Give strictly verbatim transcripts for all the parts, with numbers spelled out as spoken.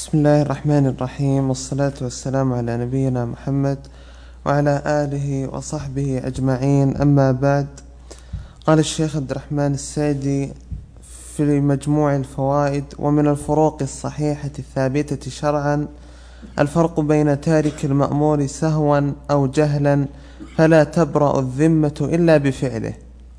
بسم الله الرحمن الرحيم، والصلاة والسلام على نبينا محمد وعلى آله وصحبه أجمعين. أما بعد، قال الشيخ عبد الرحمن السعدي في مجموع الفوائد: ومن الفروق الصحيحة الثابتة شرعا الفرق بين تارك المأمور سهوا أو جهلا فلا تبرأ الذمة إلا بفعله،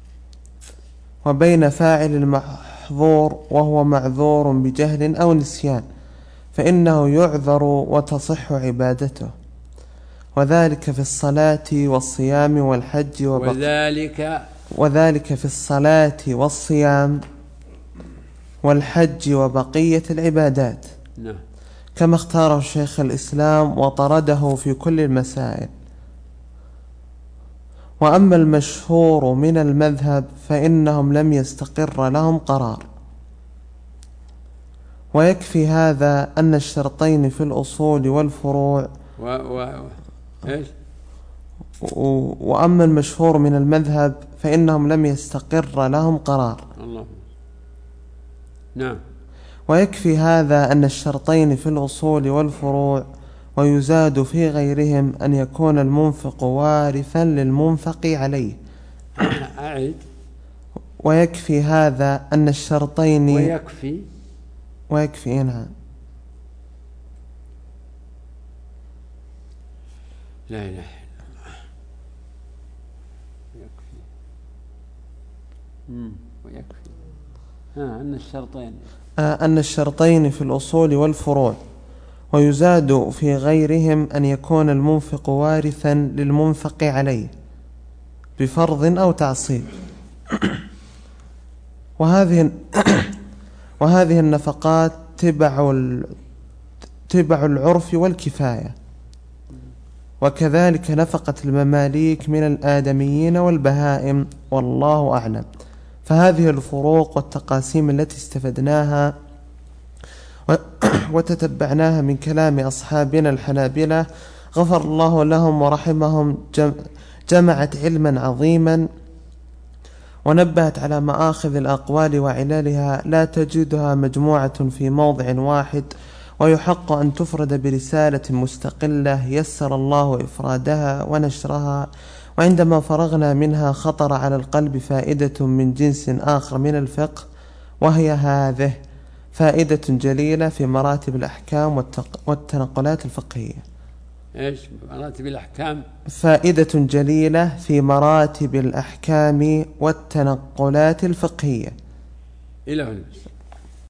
وبين فاعل المحظور وهو معذور بجهل أو نسيان فإنه يعذر وتصح عبادته، وذلك في الصلاة والصيام والحج وبق... وذلك وذلك في الصلاة والصيام والحج وبقية العبادات. نعم. كما اختاره شيخ الإسلام وطرده في كل المسائل. وأما المشهور من المذهب فإنهم لم يستقر لهم قرار، ويكفي هذا أن الشرطين في الأصول والفروع و... و... إيش؟ و... وأما المشهور من المذهب فإنهم لم يستقر لهم قرار. الله. نعم. ويكفي هذا أن الشرطين في الأصول والفروع ويزاد في غيرهم أن يكون المنفق وارثا للمنفق عليه. أعيد. ويكفي هذا أن الشرطين ويكفي ويكفي نعم. لا إله إلا الله. يكفي. امم ويكفي. ها أن الشرطين آه أن الشرطين في الأصول والفروع ويزاد في غيرهم أن يكون المنفق وارثا للمنفق عليه بفرض أو تعصيب. وهذه وهذه النفقات تبع تبع العرف والكفاية، وكذلك نفقة المماليك من الآدميين والبهائم، والله أعلم. فهذه الفروق والتقاسيم التي استفدناها وتتبعناها من كلام أصحابنا الحنابلة غفر الله لهم ورحمهم جمعت علما عظيما، ونبهت على مآخذ الأقوال وعلالها لا تجدها مجموعة في موضع واحد، ويحق أن تفرد برسالة مستقلة يسر الله إفرادها ونشرها. وعندما فرغنا منها خطر على القلب فائدة من جنس آخر من الفقه، وهي هذه: فائدة جليلة في مراتب الأحكام والتنقلات الفقهية. إيش مراتب الأحكام؟ فائدة جليلة في مراتب الأحكام والتنقلات الفقهية. إلى هنا.